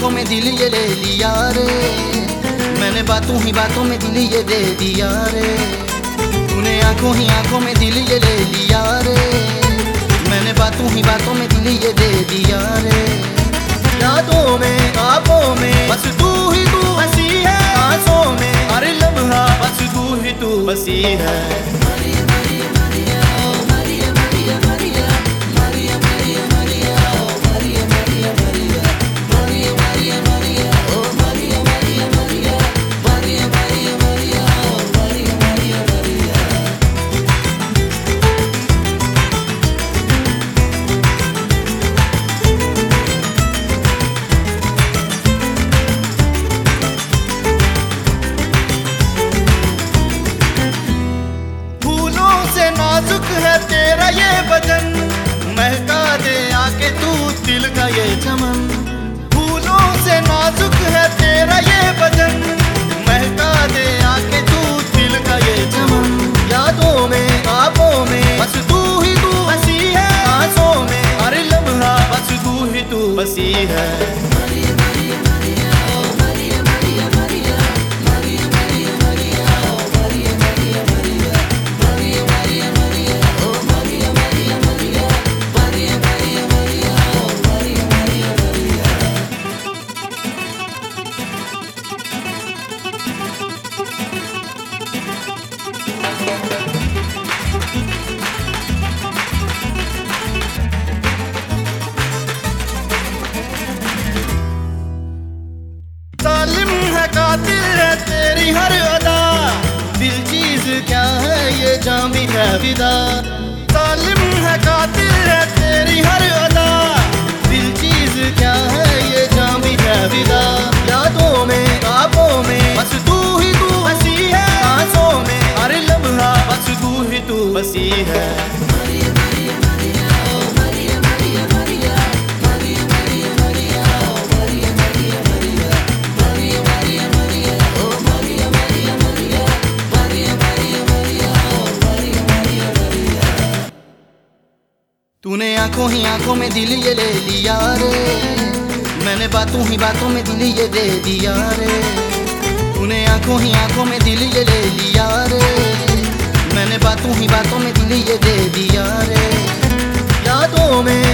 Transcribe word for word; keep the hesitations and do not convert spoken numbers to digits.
आंखों में दिल ये ले लिया रे, मैंने बातों ही बातों में दिल ये दे दिया रे। तूने आंखों ही आंखों में दिल ये ले लिया रे, मैंने बातों ही बातों में दिल ये दे दिया रे। यादों में ख्वाबों में बस तू ही तू हंसी है, आंसों में हर लम्हा बस तू ही तू हंसी है। नाजुक है तेरा ये बदन, महका दे आके तू दिल का ये चमन। फूलों से नाजुक है तेरा ये बदन, महका दे आके तू दिल का ये चमन। यादों में ख्वाबों में बस तू ही तू हंसी है, आंसों में हर लम्हा बस तू ही तू हंसी है। कातिल है तेरी हर अदा, दिल चीज क्या है ये जान भी है विदा। जालिम है कातिल है तेरी हर अदा, दिल चीज क्या है ये जान भी है विदा। यादों में ख्वाबों में बस तू ही तू हंसी है, आंसों में हर लम्हा बस तू ही तू हंसी है। तूने आंखों ही आंखों में दिल ये ले लिया रे, मैंने बातों ही बातों में दिल ये दे दिया रे। तूने आंखों ही आंखों में दिल ये ले लिया रे, मैंने बातों ही बातों में दिल ये दे दिया रे। यादों में